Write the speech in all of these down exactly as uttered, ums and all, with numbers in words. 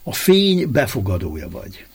A fény befogadója vagy.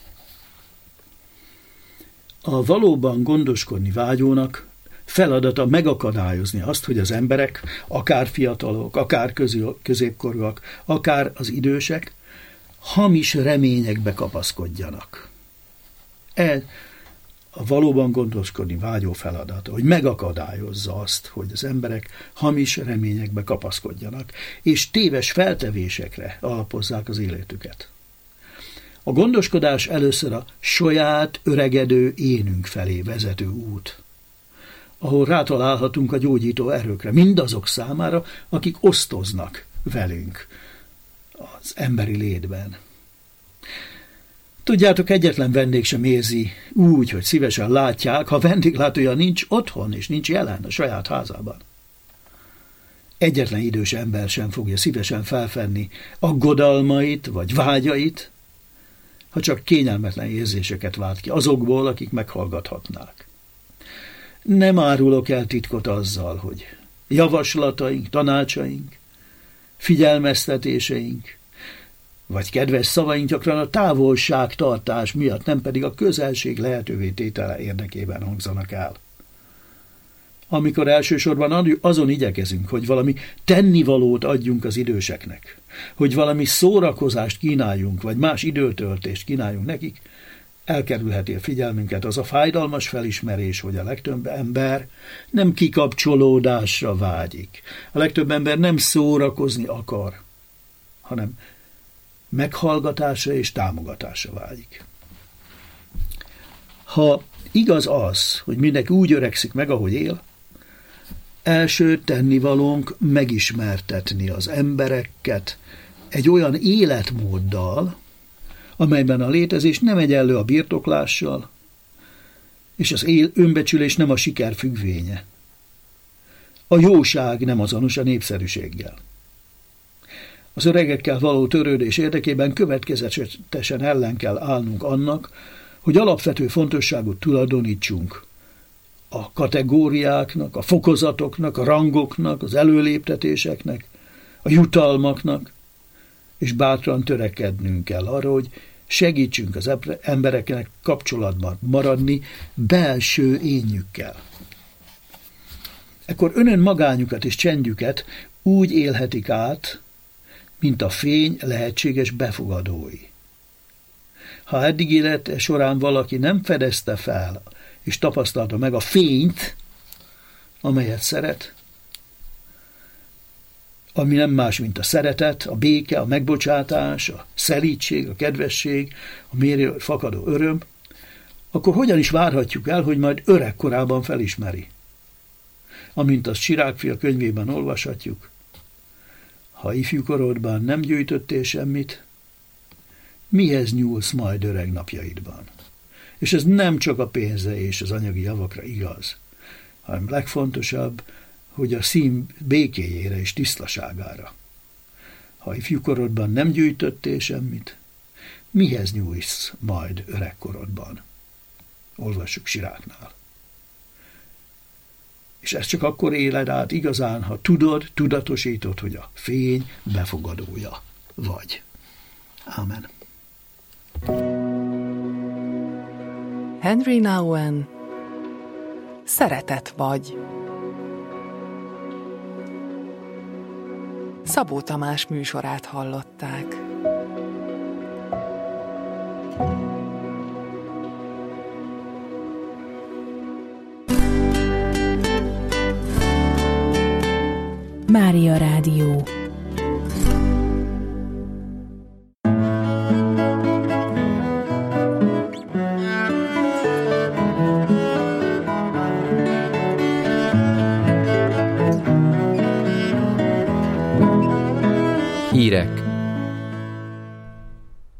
A valóban gondoskodni vágyónak feladata megakadályozni azt, hogy az emberek, akár fiatalok, akár középkorúak, akár az idősek, hamis reményekbe kapaszkodjanak. Ez a valóban gondoskodni vágyó feladata, hogy megakadályozza azt, hogy az emberek hamis reményekbe kapaszkodjanak, és téves feltevésekre alapozzák az életüket. A gondoskodás először a saját öregedő énünk felé vezető út, ahol rátalálhatunk a gyógyító erőkre, mindazok számára, akik osztoznak velünk az emberi létben. Tudjátok, egyetlen vendég sem érzi úgy, hogy szívesen látják, ha vendéglátója nincs otthon és nincs jelen a saját házában. Egyetlen idős ember sem fogja szívesen felfedni aggodalmait vagy vágyait, ha csak kényelmetlen érzéseket vált ki azokból, akik meghallgathatnák. Nem árulok el titkot azzal, hogy javaslataink, tanácsaink, figyelmeztetéseink, vagy kedves szavaink gyakran a távolságtartás miatt, nem pedig a közelség lehetővé tétele érdekében hangzanak el. Amikor elsősorban azon igyekezünk, hogy valami tennivalót adjunk az időseknek, hogy valami szórakozást kínáljunk, vagy más időtöltést kínáljunk nekik, elkerülheti a figyelmünket az a fájdalmas felismerés, hogy a legtöbb ember nem kikapcsolódásra vágyik. A legtöbb ember nem szórakozni akar, hanem meghallgatásra és támogatásra vágyik. Ha igaz az, hogy mindenki úgy öregszik meg, ahogy él, első tennivalónk megismertetni az embereket egy olyan életmóddal, amelyben a létezés nem egyenlő a birtoklással, és az él önbecsülés nem a siker függvénye. A jóság nem azonos a népszerűséggel. Az öregekkel való törődés érdekében következetesen ellen kell állnunk annak, hogy alapvető fontosságot tulajdonítsunk a kategóriáknak, a fokozatoknak, a rangoknak, az előléptetéseknek, a jutalmaknak, és bátran törekednünk kell arra, hogy segítsünk az embereknek kapcsolatban maradni belső énjükkel. Ekkor önön magányukat és csendjüket úgy élhetik át, mint a fény lehetséges befogadói. Ha eddig élete során valaki nem fedezte fel, és tapasztalta meg a fényt, amelyet szeret, ami nem más, mint a szeretet, a béke, a megbocsátás, a szelídség, a kedvesség, a mélyről fakadó öröm, akkor hogyan is várhatjuk el, hogy majd öregkorában felismeri? Amint azt Sirákfia könyvében olvashatjuk, ha ifjúkorodban nem gyűjtöttél semmit, mihez nyúlsz majd öreg napjaidban? És ez nem csak a pénzre és az anyagi javakra igaz, hanem legfontosabb, hogy a szín békéjére és tisztaságára. Ha ifjúkorodban nem gyűjtöttél semmit, mihez nyúlsz majd öregkorodban? Olvassuk Siráknál. És ezt csak akkor éled át igazán, ha tudod, tudatosítod, hogy a fény befogadója vagy. Ámen. Henry Nouwen, Szeretet vagy. Szabó Tamás műsorát hallották. Mária Rádió. Hírek